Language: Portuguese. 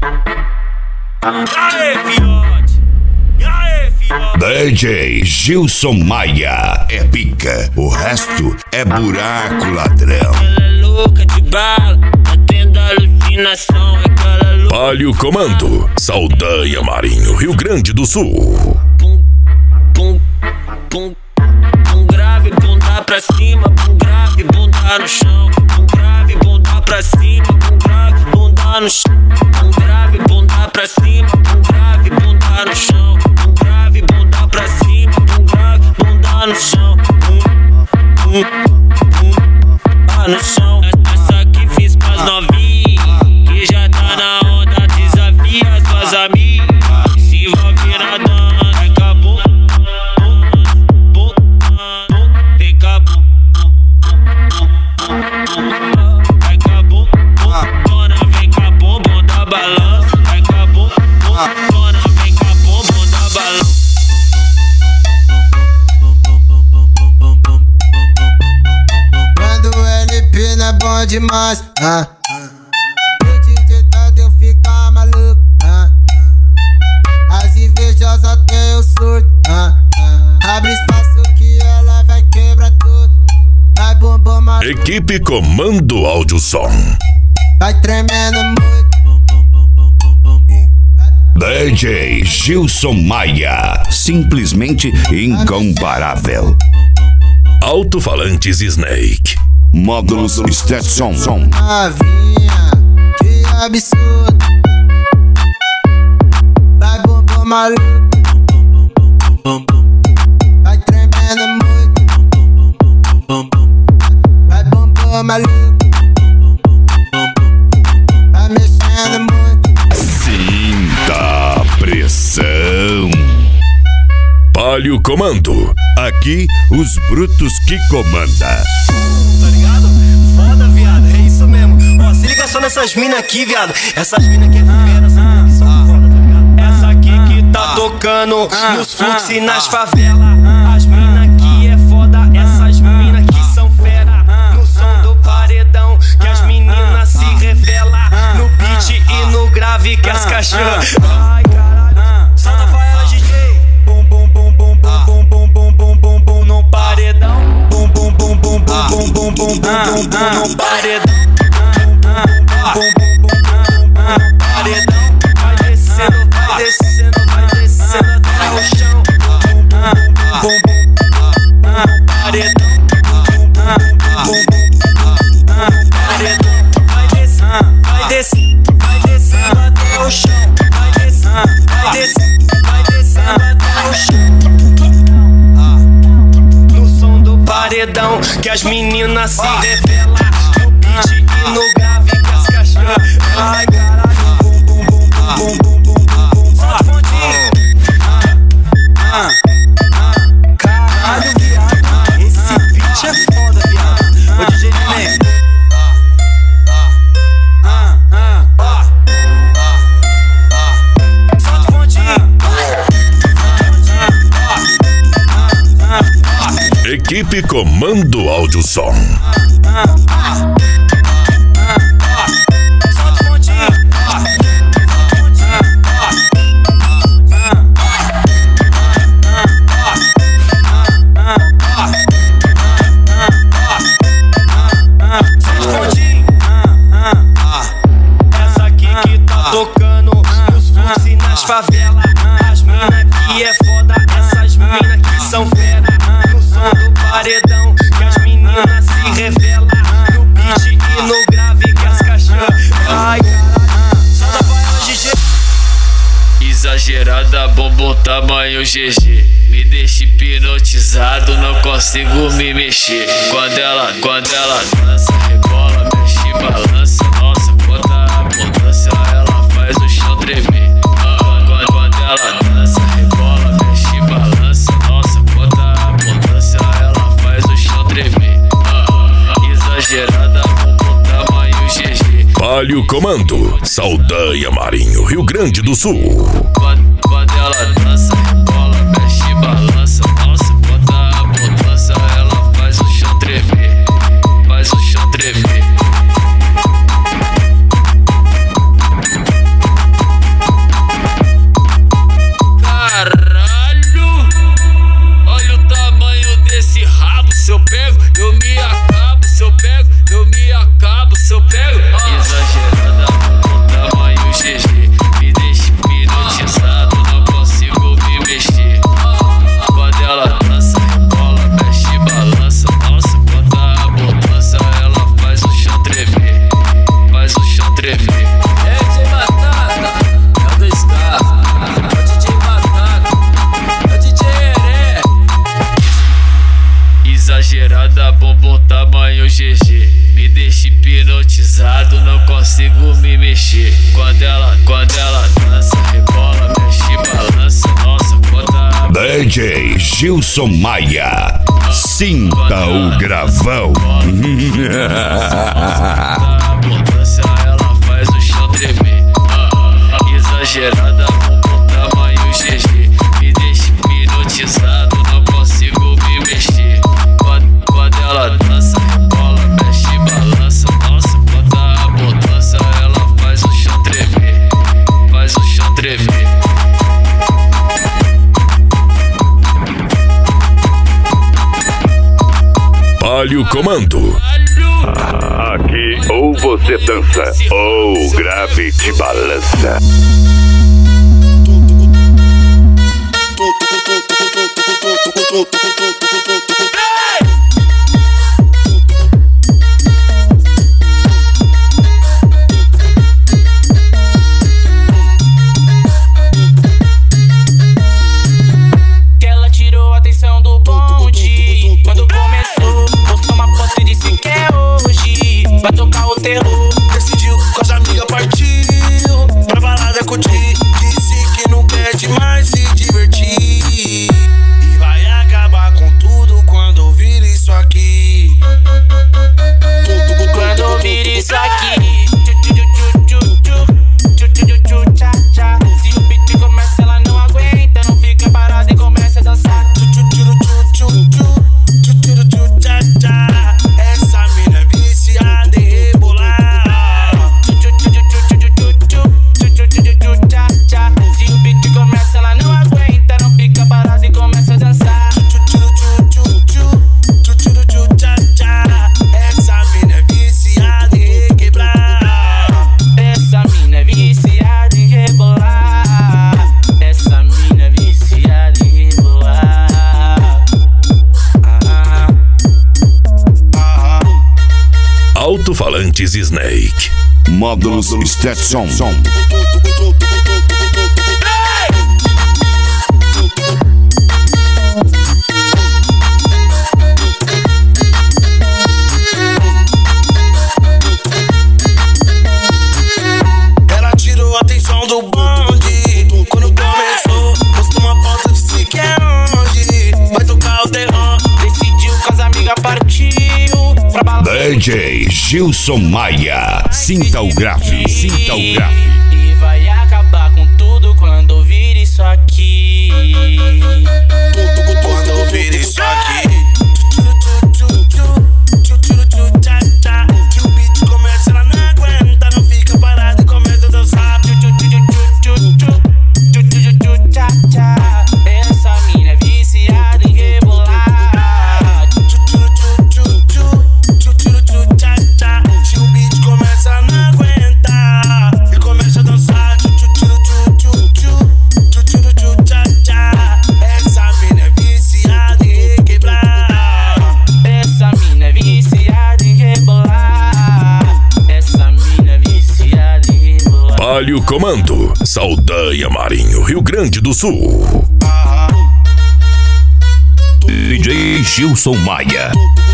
DJ Gilson Maia é pica, o resto é buraco, ladrão. Ela é louca de bala, tá tendo alucinação. Palio Comando, Saldanha Marinho, Rio Grande do Sul. Pum, pum, pum, pum grave, bunda pra cima, pum grave, bunda no chão. Pum grave, bunda pra cima, pum grave, bunda no chão. Pum grave, bunda pra cima, pum grave, bunda no chão. Pum grave, bunda pra cima, pum grave, bunda no chão. No chão. Essa que fiz pras novinhas, que já tá na onda, desafia suas amigas. Se envolve na dança, vai acabou. Tem cabo, vai acabou. Dona vem com a bomba da balança, vai acabou. Dona vem com a bomba da balança. É bom demais, o DJ tá de eu ficar maluco, as invejosas tem o surto, abre espaço que ela vai quebrar tudo, vai bombom maluco. Equipe Comando Áudio Som. Vai tremendo muito. DJ Gilson Maia, simplesmente incomparável. Alto-falantes Snake. Módulos Stetson. Novinha, que absurdo. Vai bombom maluco. Vai tremendo muito. Vai bombom maluco. Vai mexendo muito. Sinta a pressão. Palio Comando, aqui os brutos que comanda. Tá ligado? Foda, viado, é isso mesmo. Ó, se liga só nessas minas aqui, viado. Essas minas aqui é fera, essas minas aqui são foda, tá ligado? Essa aqui que tá tocando nos fluxos e nas favelas. As minas aqui é foda, essas minas aqui são fera. No som do paredão, que as meninas se revelam. No beat e no grave, que as cachorras. Ai, caralho, solta pra ela, DJ. Bum, bum, bum, bum, bum, bum, bum, bum, bum, bum, bum, no paredão. Bum, bum, bum, bum, bum, bum, bum, bum, bum, bum, bum, no paredão. Bum, bum, bum, bum, bum, bum, no paredão. Vai descendo, vai descendo, vai descendo até o chão. Bum, bum, bum, bum, no paredão. Bum, bum, bum, bum, no paredão. Vai descendo, vai descendo, vai descendo até o chão. Vai descendo, vai descendo, vai descendo até o chão. No som do paredão, que as meninas se revelam. No beat e no grave, que as cachorras. Ai, caralho, bum, bum, bum, bum, bum, bum, bum, bum. Solta o pontinho. Caralho, viado, esse beat é foda, viado. Ô, DJ Neném. Solta o pontinho. Equipe Comando Áudio Som. Solta o pontinho. Essa aqui que tá tocando nos fluxos e nas favelas. As mina que é foda, essas mina que são fera. No som do paredão, que as meninas se revelam. No beat e no grave, que as cachorras. Ai, caralho, solta pra ela, DJ. Exagerada, bombom tamanho GG. Me deixa hipnotizado, não consigo me mexer. Quando ela dança, rebola, mexe, balança. Nossa, quanta abundância, ela faz o chão tremer. Quando ela dança, rebola, mexe, balança. Nossa, quanta abundância, ela faz o chão tremer. Exagerada, bombom tamanho GG. Palio Comando, Saldanha Marinho, Rio Grande do Sul. Quando ela dança, rebola, mexe, balança. Nossa, quanta abundância, ela faz o chão tremer. Faz o chão tremer. consigo me mexer. Quando ela dança, rebola, mexe, balança. Nossa, conta. DJ Gilson Maia, sinta o gravão. A abundância, ela faz o chão tremer. Exagerada, com tamanho GG. Me deixa hipnotizado, não consigo me mexer. Quando ela dança, rebola, mexe, balança. Nossa, quanta abundância, ela faz o chão tremer. Faz o chão tremer. Palio Comando. Aqui ou você dança ou o grave te balança. Que ela tirou a atenção do bonde quando começou. Postou uma foto e disse que é hoje. Vai tocar o terror. Decidiu com as amigas, partiu pra balada curtir. Disse que não quer demais se divertir. E vai acabar com tudo quando ouvir isso aqui. Quando ouvir isso aqui. Se o beat começa, ela não aguenta. Não fica parada e começa a dançar. Essa mina é viciada em rebolar. Se o beat começa, ela não aguenta. Não fica parada e começa a dançar. Essa mina é viciada em requebrar. Essa mina é viciada em rebolar. Essa mina é viciada em rebolar. Alto-falantes Snake. Módulos Stetson. Ela tirou a atenção do bonde quando começou. Postou uma foto, disse que é onde vai tocar o terror. Decidiu com as amigas, partiu pra balada. DJ Gilson Maia, sinta o grave, sinta o grave. E vai acabar com tudo quando ouvir isso aqui. Quando ouvir isso aqui. Que o beat começa, ela não aguenta. Não fica parada e começa a dançar. Essa mina é viciada em rebolar. Se o beat começa, ela não aguenta e começa a dançar. Essa mina é viciada em requebrar. Essa mina é viciada em rebolar. Essa mina é viciada em rebolar. Palio Comando. Saldanha, Marinho, Rio Grande do Sul. DJ Gilson Maia.